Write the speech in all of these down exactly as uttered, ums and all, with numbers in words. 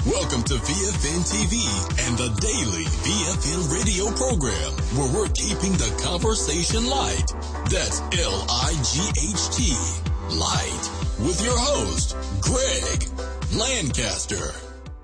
Welcome to V F N T V and the daily V F N radio program, where we're keeping the conversation light. That's L I G H T, light, with your host, Greg Lancaster.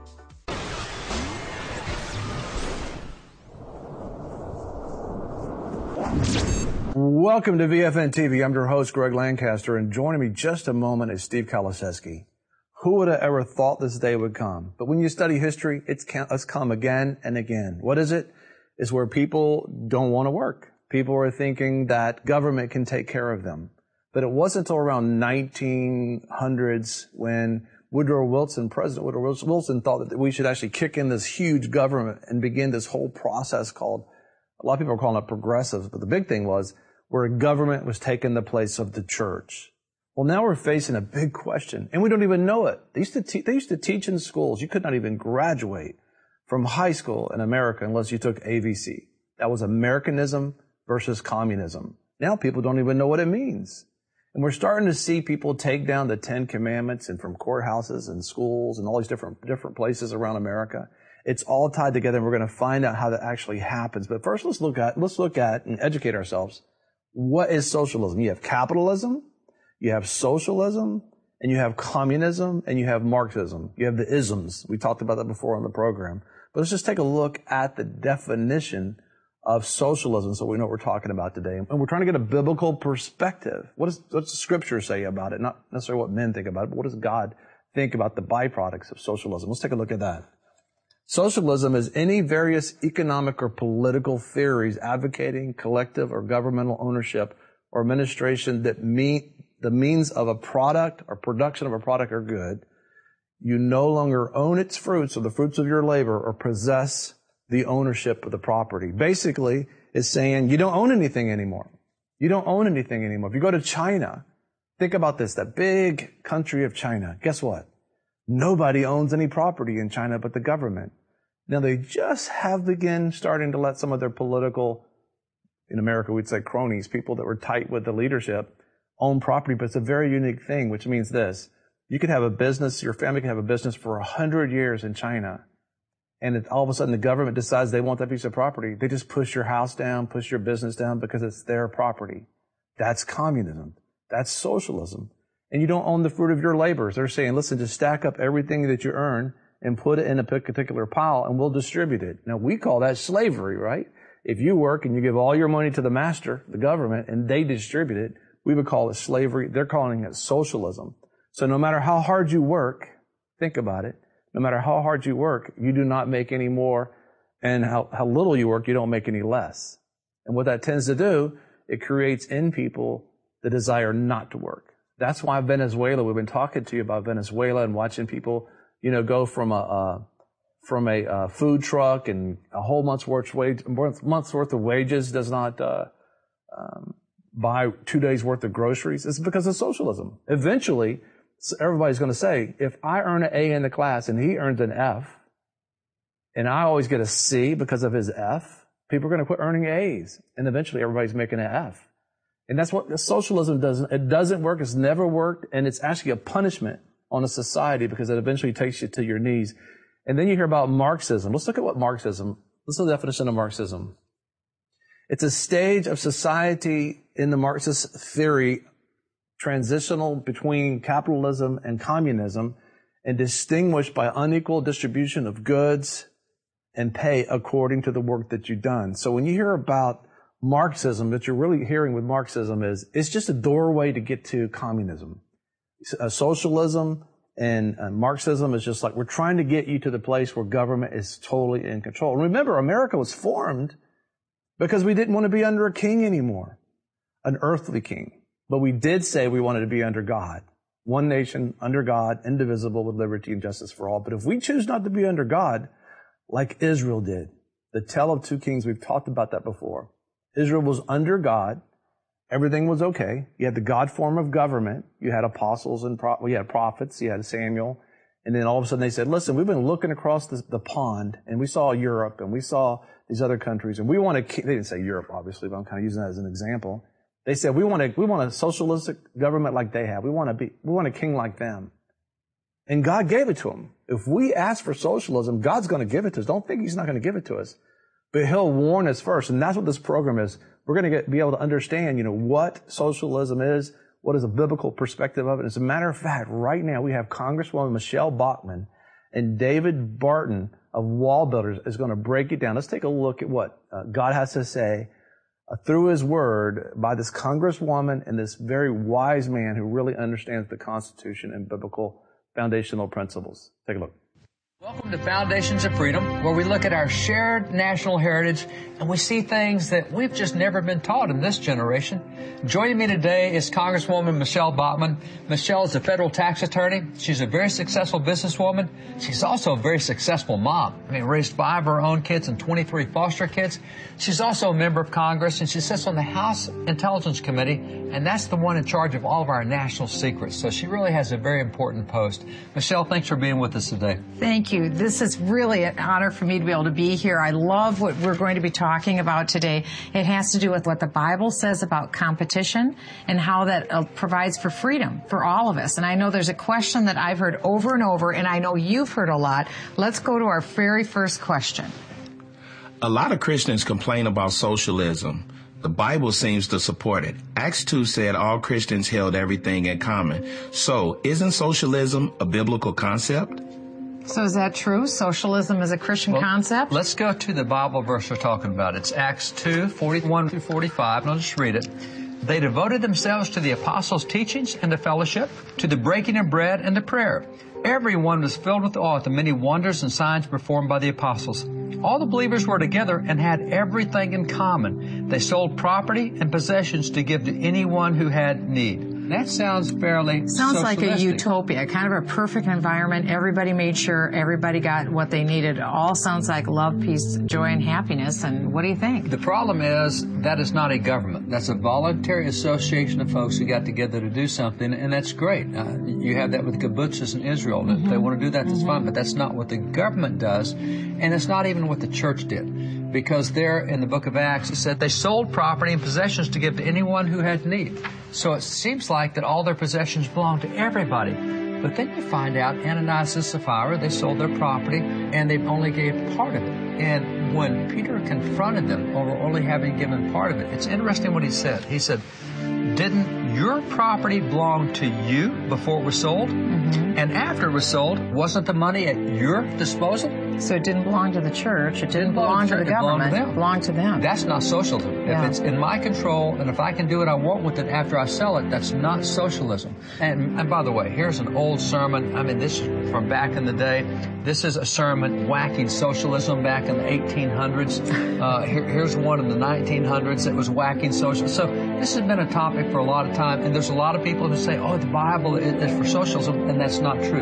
Welcome to V F N T V. I'm your host, Greg Lancaster, and joining me just a moment is Steve Kalaseski. Who would have ever thought this day would come? But when you study history, it's, it's come again and again. What is it? It's where people don't want to work. People are thinking that government can take care of them. But it wasn't until around nineteen hundreds when Woodrow Wilson, President Woodrow Wilson, thought that we should actually kick in this huge government and begin this whole process called, a lot of people are calling it progressives, but the big thing was where government was taking the place of the church. Well, now we're facing a big question, and we don't even know it. They used to, te- they used to teach in schools. You could not even graduate from high school in America unless you took A V C. That was Americanism versus communism. Now people don't even know what it means. And we're starting to see people take down the Ten Commandments and from courthouses and schools and all these different, different places around America. It's all tied together, and we're going to find out how that actually happens. But first, let's look at, let's look at and educate ourselves. What is socialism? You have capitalism, you have socialism, and you have communism, and you have Marxism. You have the isms. We talked about that before on the program. But let's just take a look at the definition of socialism so we know what we're talking about today. And we're trying to get a biblical perspective. What does, what does the scripture say about it? Not necessarily what men think about it, but what does God think about the byproducts of socialism? Let's take a look at that. Socialism is any various economic or political theories advocating collective or governmental ownership or administration that meet the means of a product or production of a product or good. You no longer own its fruits or the fruits of your labor or possess the ownership of the property. Basically, it's saying you don't own anything anymore. You don't own anything anymore. If you go to China, think about this, that big country of China. Guess what? Nobody owns any property in China but the government. Now, they just have begun starting to let some of their political, in America we'd say cronies, people that were tight with the leadership, own property, but it's a very unique thing, which means this. You could have a business, your family can have a business for a hundred years in China, and it, all of a sudden the government decides they want that piece of property. They just push your house down, push your business down because it's their property. That's communism. That's socialism. And you don't own the fruit of your labors. They're saying, listen, just stack up everything that you earn and put it in a particular pile, and we'll distribute it. Now, we call that slavery, right? If you work and you give all your money to the master, the government, and they distribute it, we would call it slavery. They're calling it socialism. So no matter how hard you work, think about it, no matter how hard you work, you do not make any more, and how, how little you work, you don't make any less. And what that tends to do, it creates in people the desire not to work. That's why Venezuela, we've been talking to you about Venezuela and watching people, you know, go from a, uh, from a, uh, food truck and a whole month's worth, wage, month's worth of wages does not, uh, um, buy two days worth of groceries. It's because of socialism. Eventually, everybody's going to say, if I earn an A in the class and he earns an F, and I always get a C because of his F, people are going to quit earning A's. And eventually everybody's making an F. And that's what socialism doesn't, it doesn't work. It's never worked. And it's actually a punishment on a society because it eventually takes you to your knees. And then you hear about Marxism. Let's look at what Marxism, let's look at the definition of Marxism. It's a stage of society in the Marxist theory, transitional between capitalism and communism, and distinguished by unequal distribution of goods and pay according to the work that you've done. So when you hear about Marxism, what you're really hearing with Marxism is it's just a doorway to get to communism. Uh, socialism and uh, Marxism is just like we're trying to get you to the place where government is totally in control. And remember, America was formed because we didn't want to be under a king anymore, an earthly king. But we did say we wanted to be under God. One nation, under God, indivisible, with liberty and justice for all. But if we choose not to be under God, like Israel did, the tale of two kings, we've talked about that before. Israel was under God. Everything was okay. You had the God form of government. You had apostles and pro- well, you had prophets. You had Samuel. And then all of a sudden they said, listen, we've been looking across the, the pond and we saw Europe and we saw these other countries and we want to, they didn't say Europe, obviously, but I'm kind of using that as an example. They said, we want to, we want a socialistic government like they have. We want to be, we want a king like them. And God gave it to him. If we ask for socialism, God's going to give it to us. Don't think he's not going to give it to us. But he'll warn us first. And that's what this program is. We're going to get, be able to understand, you know, what socialism is, what is a biblical perspective of it. As a matter of fact, right now we have Congresswoman Michelle Bachmann and David Barton of Wall Builders is going to break it down. Let's take a look at what uh, God has to say uh, through his word by this Congresswoman and this very wise man who really understands the Constitution and biblical foundational principles. Take a look. Welcome to Foundations of Freedom, where we look at our shared national heritage and we see things that we've just never been taught in this generation. Joining me today is Congresswoman Michelle Bachmann. Michelle is a federal tax attorney. She's a very successful businesswoman. She's also a very successful mom. I mean, raised five of her own kids and twenty-three foster kids. She's also a member of Congress, and she sits on the House Intelligence Committee, and that's the one in charge of all of our national secrets. So she really has a very important post. Michelle, thanks for being with us today. Thank you. This is really an honor for me to be able to be here. I love what we're going to be talking about today. It has to do with what the Bible says about competition and how that uh, provides for freedom for all of us. And I know there's a question that I've heard over and over, and I know you've heard a lot. Let's go to our very first question. A lot of Christians complain about socialism. The Bible seems to support it. Acts two said all Christians held everything in common. So, isn't socialism a biblical concept? So is that true? Socialism is a Christian well, concept? Let's go to the Bible verse we're talking about. It's Acts two, forty-one through forty-five, and I'll just read it. They devoted themselves to the apostles' teachings and to fellowship, to the breaking of bread and to prayer. Everyone was filled with awe at the many wonders and signs performed by the apostles. All the believers were together and had everything in common. They sold property and possessions to give to anyone who had need. That sounds fairly Sounds like a socialistic. utopia, kind of a perfect environment. Everybody made sure everybody got what they needed. It all sounds like love, peace, joy, and happiness. And what do you think? The problem is that is not a government. That's a voluntary association of folks who got together to do something, and that's great. Uh, you have that with kibbutzes in Israel. Mm-hmm. If they want to do that, that's mm-hmm. fine, but that's not what the government does, and it's not even what the church did. Because there in the book of Acts, it said they sold property and possessions to give to anyone who had need. So it seems like that all their possessions belong to everybody. But then you find out Ananias and Sapphira, they sold their property and they only gave part of it. And when Peter confronted them over only having given part of it, it's interesting what he said. He said, didn't your property belong to you before it was sold? Mm-hmm. And after it was sold, wasn't the money at your disposal? So it didn't belong to the church. It didn't, didn't belong, belong to the it government. Belonged to them. It belonged to them. That's not socialism. Yeah. If it's in my control and if I can do what I want with it after I sell it, that's not socialism. And, and by the way, here's an old sermon. I mean, this is from back in the day. This is a sermon whacking socialism back in the eighteen hundreds. Uh, here, here's one in the nineteen hundreds that was whacking socialism. So this has been a topic for a lot of time. And there's a lot of people who say, oh, the Bible is for socialism, and that's not true.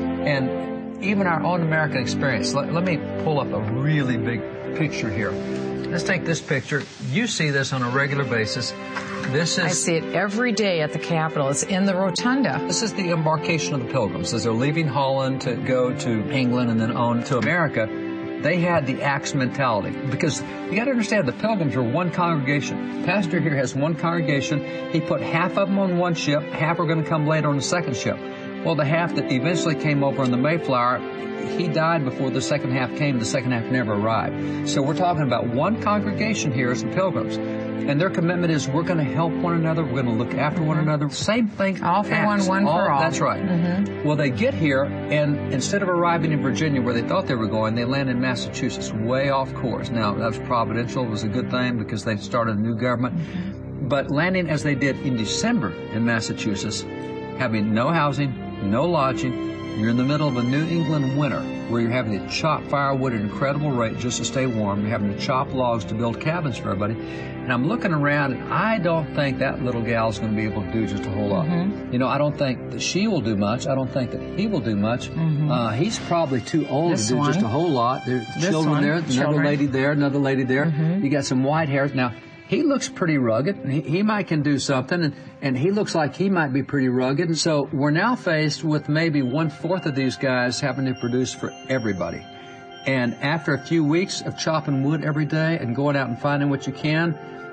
And even our own American experience. Let, let me pull up a really big picture here. Let's take this picture. You see this on a regular basis. This is... I see it every day at the Capitol. It's in the rotunda. This is the embarkation of the Pilgrims. As they're leaving Holland to go to England and then on to America, they had the Acts mentality. Because you got to understand, the Pilgrims were one congregation. Pastor here has one congregation. He put half of them on one ship. Half are going to come later on the second ship. Well, the half that eventually came over on the Mayflower, he died before the second half came. The second half never arrived. So we're talking about one congregation here as the Pilgrims. And their commitment is we're going to help one another. We're going to look after one another. Same thing. All for Acts, one, one all, for all. That's right. Mm-hmm. Well, they get here, and instead of arriving in Virginia where they thought they were going, they land in Massachusetts, way off course. Now, that was providential. It was a good thing because they started a new government. Mm-hmm. But landing as they did in December in Massachusetts, having no housing, no lodging, you're in the middle of a New England winter where you're having to chop firewood at an incredible rate just to stay warm. You're having to chop logs to build cabins for everybody. And I'm looking around, and I don't think that little gal's going to be able to do just a whole lot. Mm-hmm. You know, I don't think that she will do much. I don't think that he will do much. Mm-hmm. Uh, he's probably too old this to do one. just a whole lot. There's this children one. there, another children. lady there, another lady there. Mm-hmm. You got some white hairs. Now, he looks pretty rugged. He, he might can do something, and, and he looks like he might be pretty rugged. And so we're now faced with maybe one-fourth of these guys having to produce for everybody. And after a few weeks of chopping wood every day and going out and finding what you can,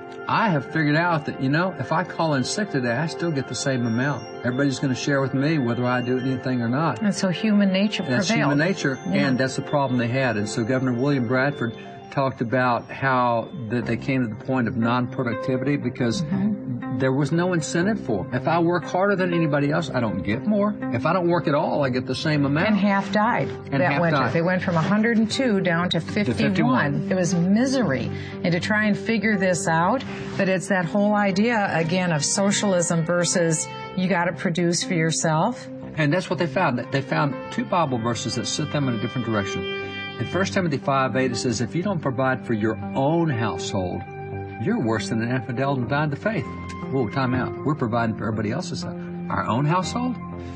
I have figured out that, you know, if I call in sick today, I still get the same amount. Everybody's going to share with me whether I do anything or not. And so human nature prevailed. That's human nature, yeah. and that's the problem they had. And so Governor William Bradford talked about how that they came to the point of non-productivity because mm-hmm. there was no incentive for it. If I work harder than anybody else, I don't get more. If I don't work at all, I get the same amount. And half died and that half winter. died. They went from one hundred two down to fifty-one. To fifty-one. It was misery. And to try and figure this out, but it's that whole idea, again, of socialism versus you got to produce for yourself. And that's what they found. They found two Bible verses that set them in a different direction. In First Timothy five eight, it says, if you don't provide for your own household, you're worse than an infidel and denied the faith. Whoa, time out. We're providing for everybody else's house. Our own household?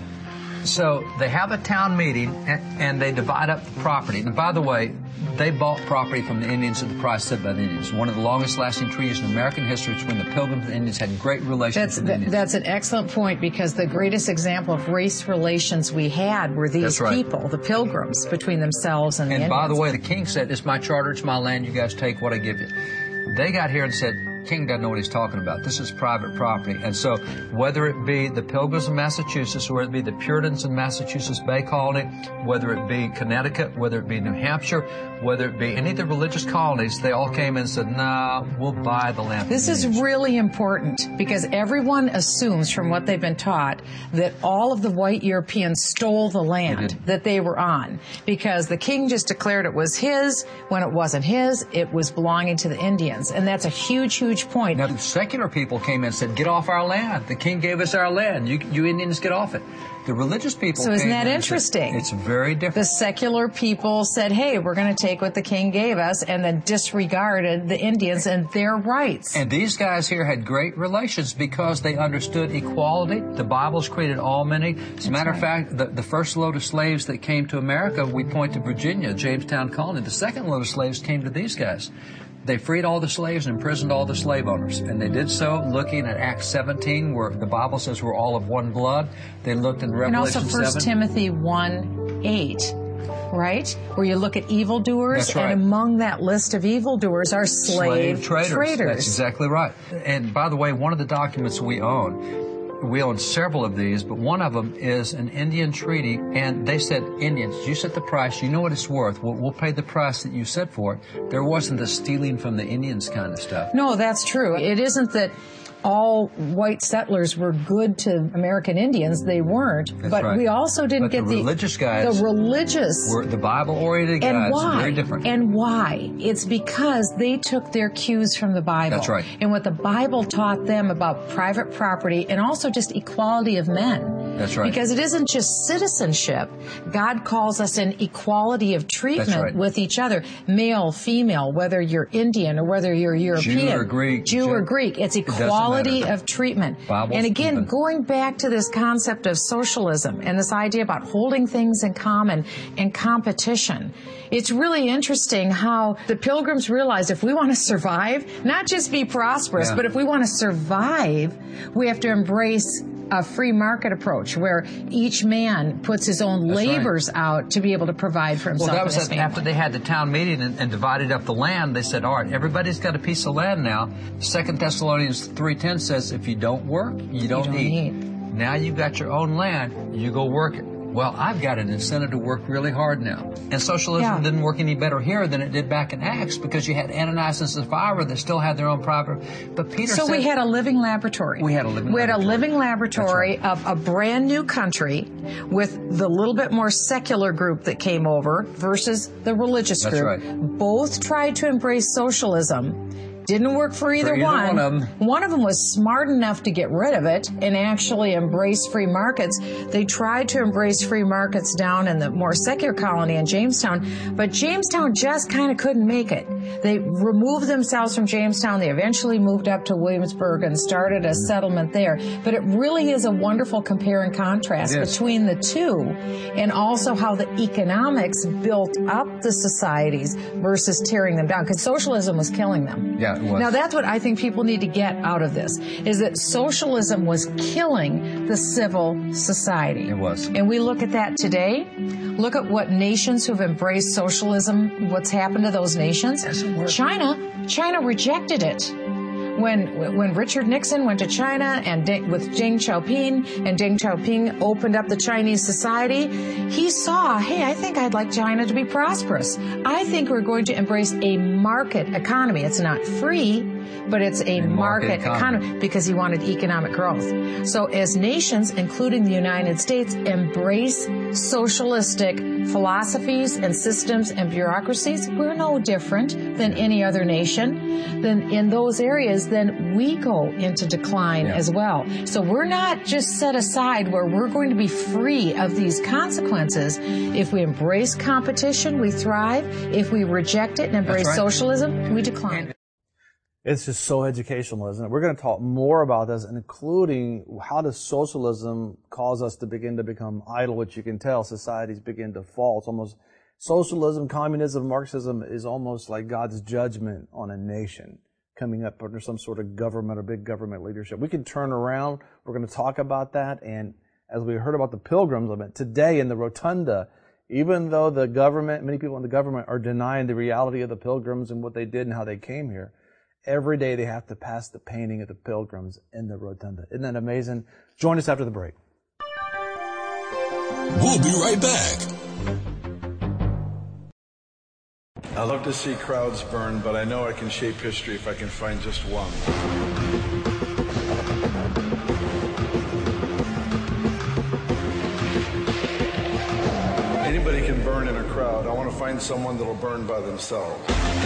So they have a town meeting, and, and they divide up the property. And by the way, they bought property from the Indians at the price set by the Indians. One of the longest-lasting treaties in American history between the Pilgrims and the Indians had great relations that's, with the Indians. That's an excellent point, because the greatest example of race relations we had were these right. people, the Pilgrims, between themselves and, and the And by Indians. the way, the king said, it's my charter, it's my land, you guys take what I give you. They got here and said, King doesn't know what he's talking about. This is private property. And so whether it be the Pilgrims in Massachusetts, or whether it be the Puritans in Massachusetts Bay Colony, whether it be Connecticut, whether it be New Hampshire, whether it be any of the religious colonies, they all came in and said, nah, we'll buy the land. This is really important, because everyone assumes from what they've been taught that all of the white Europeans stole the land They that they were on, because the king just declared it was his when it wasn't his, it was belonging to the Indians. And that's a huge, huge point. Now, the secular people came in and said, get off our land. The king gave us our land. You, you Indians get off it. The religious people So isn't came that in interesting? and said, it's very different. The secular people said, hey, we're going to take what the king gave us, and then disregarded the Indians and their rights. And these guys here had great relations because they understood equality. The Bible's created all many. As a matter of fact, the, the first load of slaves that came to America, we point to Virginia, Jamestown Colony. The second load of slaves came to these guys. They freed all the slaves and imprisoned all the slave owners. And they did so looking at Acts seventeen, where the Bible says we're all of one blood. They looked in Revelation and also First seven. Timothy one eight, right? Where you look at evildoers, That's right. and among that list of evildoers are slave, slave traders. traders. That's exactly right. And by the way, one of the documents we own, we own several of these, but one of them is an Indian treaty, and they said, Indians, you set the price, you know what it's worth, we'll, we'll pay the price that you set for it. There wasn't the stealing from the Indians kind of stuff. No, that's true. It isn't that all white settlers were good to American Indians. They weren't. That's but right. we also didn't But get the religious guys the religious were the Bible-oriented and guys. why? Very different. And why? It's because they took their cues from the Bible. That's right. And what the Bible taught them about private property and also just equality of men. That's right. Because it isn't just citizenship. God calls us an equality of treatment That's right. with each other. Male, female, whether you're Indian or whether you're European. Jew or Greek. Jew or Greek. It's It doesn't equality matter. of treatment. Bible's And again, even. going back to this concept of socialism and this idea about holding things in common and competition, it's really interesting how the Pilgrims realized if we want to survive, not just be prosperous, Yeah. but if we want to survive, we have to embrace a free market approach where each man puts his own That's right. labors out to be able to provide for himself Well, that was and his at, after family. they had the town meeting and, and divided up the land. They said, all right, everybody's got a piece of land now. Second Thessalonians three ten says, if you don't work, you don't, don't eat. eat. Now you've got your own land, you go work it. Well, I've got an incentive to work really hard now. And socialism Yeah. didn't work any better here than it did back in Acts, because you had Ananias and Sapphira that still had their own private. But Peter So said, we had a living laboratory. We had a living We had a laboratory. living laboratory That's of a brand new country with the little bit more secular group that came over versus the religious That's group. right. Both tried to embrace socialism. Didn't work for either, either one. one of them. One of them was smart enough to get rid of it and actually embrace free markets. They tried to embrace free markets down in the more secular colony in Jamestown, but Jamestown just kind of couldn't make it. They removed themselves from Jamestown. They eventually moved up to Williamsburg and started a settlement there. But it really is a wonderful compare and contrast Yes. between the two, and also how the economics built up the societies versus tearing them down, because socialism was killing them. Yeah, it was. Now that's what I think people need to get out of this, is that socialism was killing the civil society. It was. And we look at that today. Look at what nations who've embraced socialism, what's happened to those nations. Doesn't work. China, China rejected it. When when Richard Nixon went to China and Deng, with Deng Xiaoping, and Deng Xiaoping opened up the Chinese society, he saw, hey, I think I'd like China to be prosperous. I think we're going to embrace a market economy. It's not free, but it's a, a market, market economy. economy because he wanted economic growth. So as nations, including the United States, embrace socialistic philosophies and systems and bureaucracies, we're no different than any other nation. Then in those areas, then we go into decline yeah. as well. So we're not just set aside where we're going to be free of these consequences. If we embrace competition, we thrive. If we reject it and embrace right. socialism, we decline. It's just so educational, isn't it? We're going to talk more about this, including how does socialism cause us to begin to become idle, which you can tell societies begin to fall. It's almost socialism, communism, Marxism is almost like God's judgment on a nation coming up under some sort of government or big government leadership. We can turn around. We're going to talk about that. And as we heard about the pilgrims, I mean, today in the Rotunda, even though the government, many people in the government are denying the reality of the pilgrims and what they did and how they came here, every day they have to pass the painting of the pilgrims in the Rotunda. Isn't that amazing? Join us after the break. We'll be right back. I love to see crowds burn, but I know I can shape history if I can find just one. Anybody can burn in a crowd. I want to find someone that'll burn by themselves.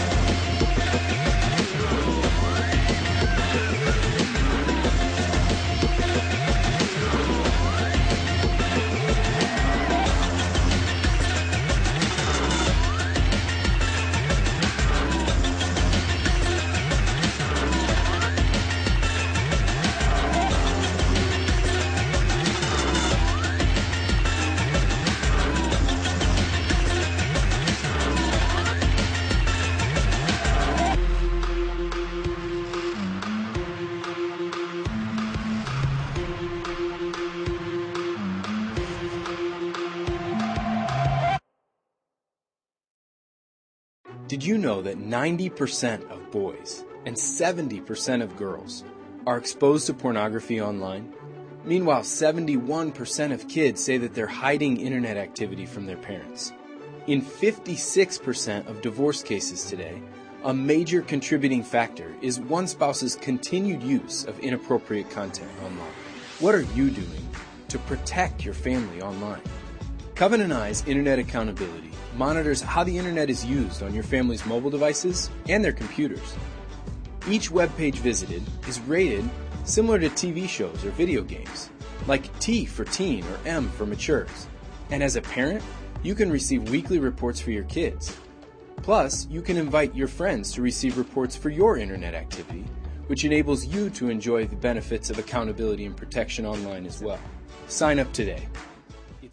Did you know that ninety percent of boys and seventy percent of girls are exposed to pornography online? Meanwhile, seventy-one percent of kids say that they're hiding internet activity from their parents. In fifty-six percent of divorce cases today, a major contributing factor is one spouse's continued use of inappropriate content online. What are you doing to protect your family online? Covenant Eyes Internet Accountability monitors how the internet is used on your family's mobile devices and their computers. Each web page visited is rated similar to T V shows or video games, like T for teen or M for matures. And as a parent, you can receive weekly reports for your kids. Plus, you can invite your friends to receive reports for your internet activity, which enables you to enjoy the benefits of accountability and protection online as well. Sign up today. It's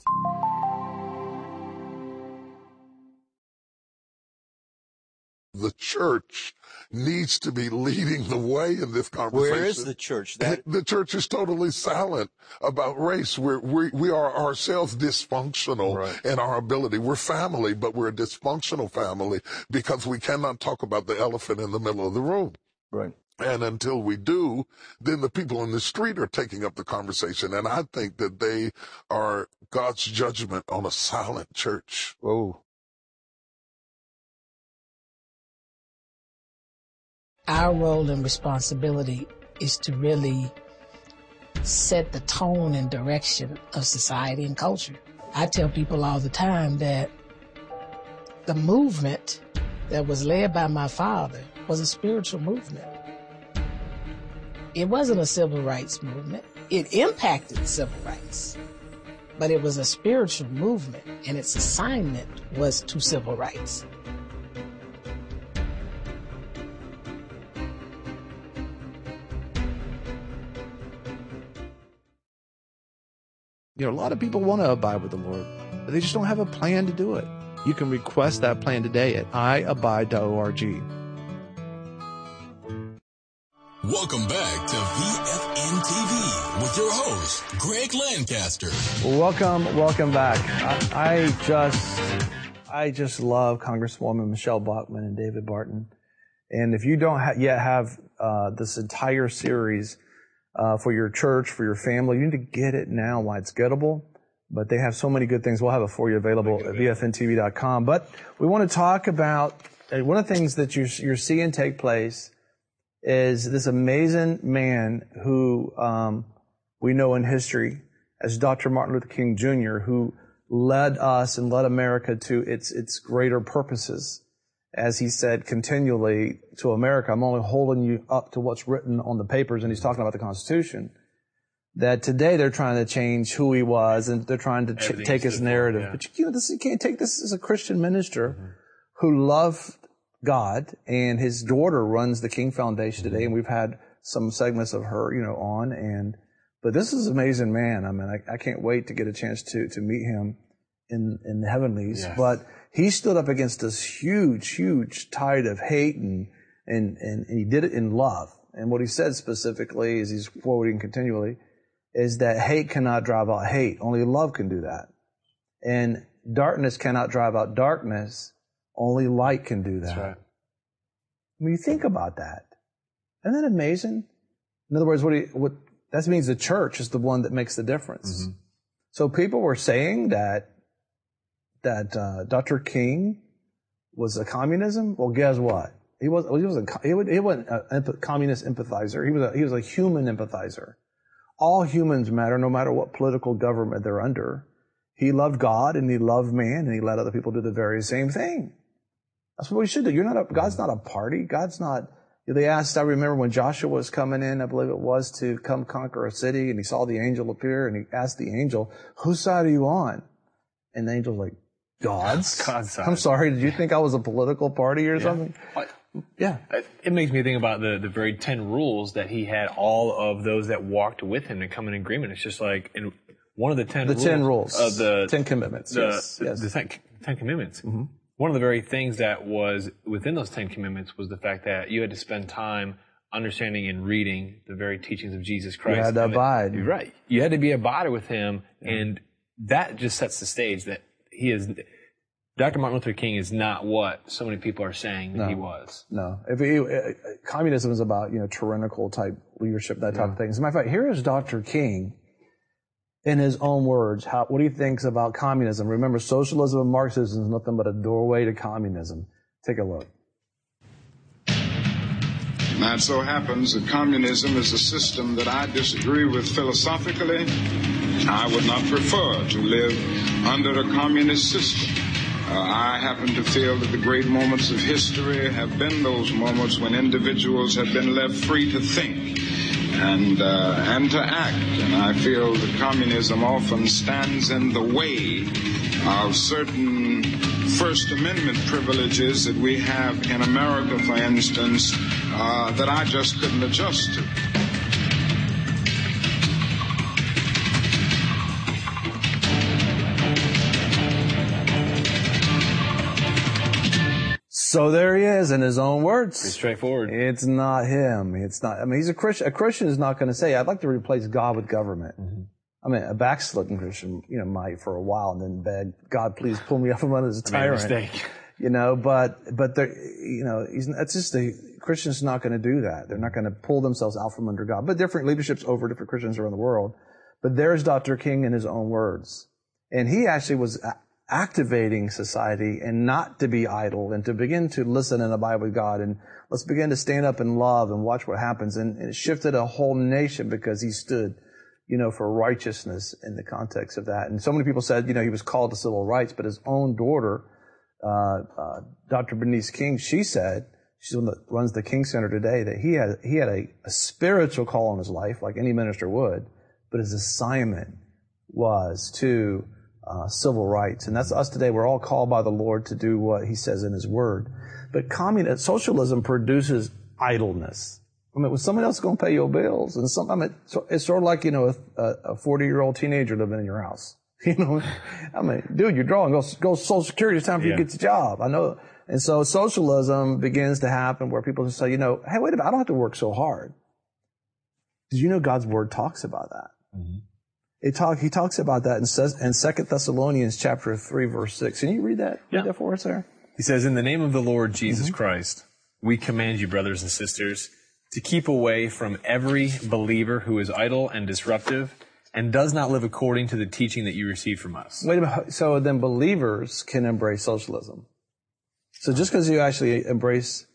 The church needs to be leading the way in this conversation. Where is the church? That... The church is totally silent about race. We're, we we are ourselves dysfunctional right. in our ability. We're family, but we're a dysfunctional family because we cannot talk about the elephant in the middle of the room. Right. And until we do, then the people in the street are taking up the conversation. And I think that they are God's judgment on a silent church. Whoa. Our role and responsibility is to really set the tone and direction of society and culture. I tell people all the time that the movement that was led by my father was a spiritual movement. It wasn't a civil rights movement. It impacted civil rights, but it was a spiritual movement, and its assignment was to civil rights. You know, a lot of people want to abide with the Lord, but they just don't have a plan to do it. You can request that plan today at i abide dot org. Welcome back to V F N T V with your host, Greg Lancaster. Welcome, welcome back. I, I just, I just love Congresswoman Michelle Bachmann and David Barton. And if you don't ha- yet have uh, this entire series uh, for your church, for your family. You need to get it now while it's gettable. But they have so many good things. We'll have it for you available at V F N T V dot com. But we want to talk about uh, one of the things that you're, you're seeing take place is this amazing man who um, we know in history as Doctor Martin Luther King Junior, who led us and led America to its its greater purposes. As he said continually to America, I'm only holding you up to what's written on the papers, and he's talking about the Constitution. That today they're trying to change who he was, and they're trying to ch- take his narrative. Yeah. But you, you know, this, you can't take this as a Christian minister mm-hmm. who loved God, and his daughter runs the King Foundation mm-hmm. today, and we've had some segments of her, you know, on. And but this is an amazing man. I mean, I, I can't wait to get a chance to to meet him in in the heavenlies. Yes. But he stood up against this huge, huge tide of hate, and and and he did it in love. And what he said specifically, as he's quoting continually, is that hate cannot drive out hate. Only love can do that. And darkness cannot drive out darkness. Only light can do that. That's right. When you think about that, isn't that amazing? In other words, what, you, what that means the church is the one that makes the difference. Mm-hmm. So people were saying that that uh, Doctor King was a communism. Well, guess what? He was. He was a. He, would, he wasn't a communist empathizer. He was. A, he was a human empathizer. All humans matter, no matter what political government they're under. He loved God and he loved man, and he let other people do the very same thing. That's what we should do. You're not a, God's not a party. God's not. They asked, I remember when Joshua was coming in, I believe it was, to come conquer a city, and he saw the angel appear, and he asked the angel, whose side are you on? And the angel's like, God's? God's side. I'm sorry, did you think I was a political party or yeah. something? What? Yeah. It makes me think about the, the very ten rules that he had all of those that walked with him to come in agreement. It's just like in one of the ten the rules. The ten rules. Of the Ten Commitments. The, yes. The, yes. the ten, ten Commitments. Mm-hmm. One of the very things that was within those Ten Commitments was the fact that you had to spend time understanding and reading the very teachings of Jesus Christ. You had to and abide. That, you're right. You had to be a abider with him, yeah. and that just sets the stage that he is... Doctor Martin Luther King is not what so many people are saying that no, he was. No. If he, uh, communism is about, you know, tyrannical type leadership, that type yeah. of thing. As a matter of fact, here is Doctor King in his own words, how, what he thinks about communism. Remember, socialism and Marxism is nothing but a doorway to communism. Take a look. Now, it so happens that communism is a system that I disagree with philosophically. I would not prefer to live under a communist system. Uh, I happen to feel that the great moments of history have been those moments when individuals have been left free to think and uh, and to act. And I feel that communism often stands in the way of certain First Amendment privileges that we have in America, for instance, uh, that I just couldn't adjust to. So there he is in his own words. Pretty straightforward. It's not him. It's not, I mean, he's a Christian. A Christian is not going to say, I'd like to replace God with government. Mm-hmm. I mean, a backslidden Christian, you know, might for a while and then beg, God, please pull me up from under this tyrant. I made a mistake. You know, but, but they're, you know, he's, that's just the, Christians not going to do that. They're not going to pull themselves out from under God. But different leaderships over different Christians around the world. But there's Doctor King in his own words. And he actually was activating society and not to be idle and to begin to listen and abide with God, and let's begin to stand up in love and watch what happens. And, and it shifted a whole nation because he stood, you know, for righteousness in the context of that. And so many people said, you know, he was called to civil rights, but his own daughter, uh, uh, Doctor Bernice King, she said, she's the one that runs the King Center today, that he had, he had a, a spiritual call on his life, like any minister would, but his assignment was to Uh, civil rights. And that's us today. We're all called by the Lord to do what he says in his word. But communism, socialism produces idleness. I mean, when someone else is going to pay your bills, and some, I mean, it's sort of like, you know, a forty-year-old teenager living in your house. You know, I mean, dude, you're drawing. Go, go Social Security. It's time for yeah. you to get your job. I know. And so socialism begins to happen where people just say, you know, hey, wait a minute, I don't have to work so hard. Did you know God's word talks about that? Mm-hmm. It talk, he talks about that in, says, in Second Thessalonians chapter three, verse six. Can you read that? Yeah. Read that for us there? He says, in the name of the Lord Jesus mm-hmm. Christ, we command you, brothers and sisters, to keep away from every believer who is idle and disruptive and does not live according to the teaching that you receive from us. Wait a minute. So then believers can embrace socialism. So just because you actually embrace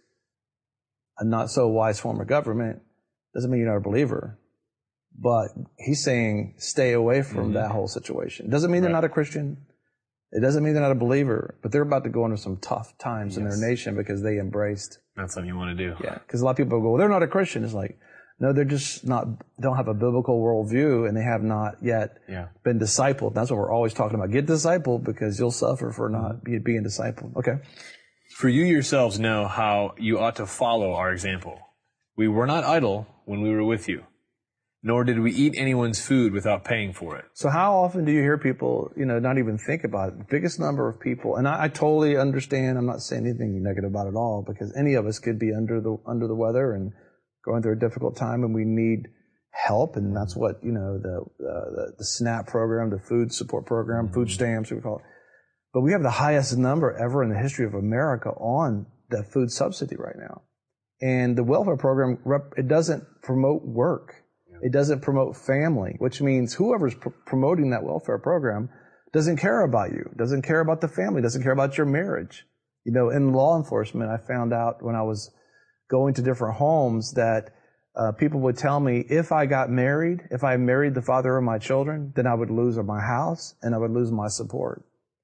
a not so wise form of government doesn't mean you're not a believer. But he's saying stay away from mm-hmm. that whole situation. It doesn't mean right. they're not a Christian. It doesn't mean they're not a believer, but they're about to go into some tough times yes. in their nation because they embraced. That's something you want to do. Yeah, because a lot of people go, well, they're not a Christian. It's like, no, they're just not, don't have a biblical worldview, and they have not yet yeah. been discipled. That's what we're always talking about. Get discipled because you'll suffer for not be, being discipled. Okay. For you yourselves know how you ought to follow our example. We were not idle when we were with you, nor did we eat anyone's food without paying for it. So how often do you hear people, you know, not even think about it? The biggest number of people, and I, I totally understand, I'm not saying anything negative about it at all, because any of us could be under the under the weather and going through a difficult time, and we need help, and that's what, you know, the uh, the, the SNAP program, the food support program, mm-hmm. food stamps, we call it. But we have the highest number ever in the history of America on the food subsidy right now. And the welfare program, it doesn't promote work. It doesn't promote family, which means whoever's pr- promoting that welfare program doesn't care about you, doesn't care about the family, doesn't care about your marriage. You know, in law enforcement, I found out when I was going to different homes that uh, people would tell me if I got married, if I married the father of my children, then I would lose my house and I would lose my support.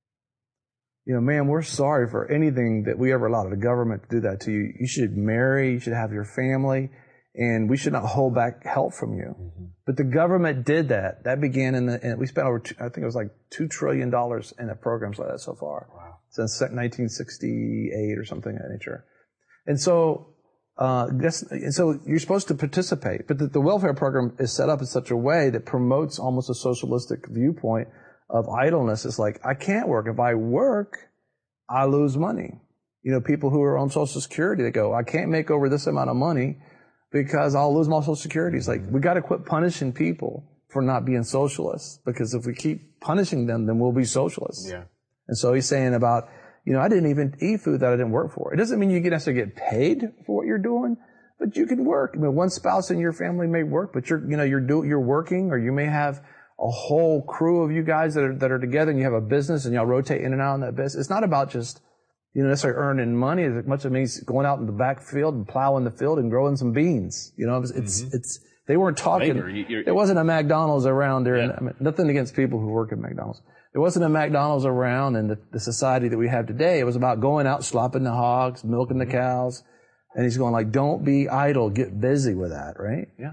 You know, man, we're sorry for anything that we ever allowed the government to do that to you. You should marry, you should have your family. And we should not hold back help from you. Mm-hmm. But the government did that. That began in the, and we spent over, two, I think it was like two trillion dollars in programs like that so far. Wow. Since nineteen sixty-eight or something of that nature. And so, uh, guess, and so you're supposed to participate. But the, the welfare program is set up in such a way that promotes almost a socialistic viewpoint of idleness. It's like, I can't work. If I work, I lose money. You know, people who are on Social Security, they go, I can't make over this amount of money because I'll lose my Social Security. It's like, we got to quit punishing people for not being socialists, because if we keep punishing them, then we'll be socialists. Yeah. And so he's saying about, you know, I didn't even eat food that I didn't work for. It doesn't mean you can necessarily get paid for what you're doing, but you can work. I mean, one spouse in your family may work, but you're, you know, you're do, you're working, or you may have a whole crew of you guys that are, that are together, and you have a business and y'all rotate in and out in that business. It's not about just, you know, necessarily earning money as much as it means going out in the back field and plowing the field and growing some beans. You know, it's, it's, mm-hmm. it's they weren't talking, Labor. You're, there wasn't a McDonald's around there. Yeah. And, I mean, nothing against people who work at McDonald's. There wasn't a McDonald's around in the, the society that we have today. It was about going out, slopping the hogs, milking the cows. And he's going like, don't be idle, get busy with that, right? Yeah.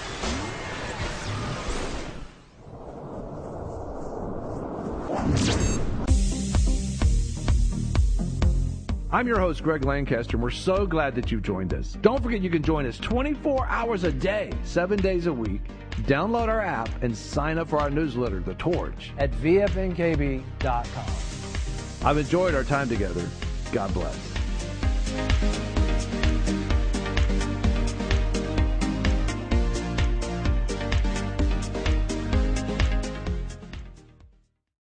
I'm your host, Greg Lancaster, and we're so glad that you've joined us. Don't forget you can join us twenty-four hours a day, seven days a week. Download our app and sign up for our newsletter, The Torch, at V F N K B dot com. I've enjoyed our time together. God bless.